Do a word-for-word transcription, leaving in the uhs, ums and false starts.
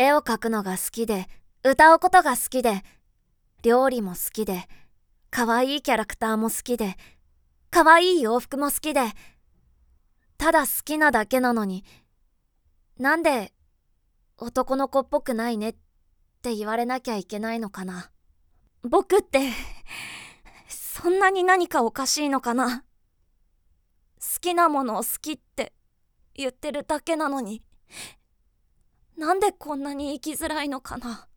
絵を描くのが好きで、歌うことが好きで、料理も好きで、可愛いキャラクターも好きで、可愛い洋服も好きで、ただ好きなだけなのに、なんで男の子っぽくないねって言われなきゃいけないのかな。僕ってそんなに何かおかしいのかな。好きなものを好きって言ってるだけなのに、なんでこんなに生きづらいのかな。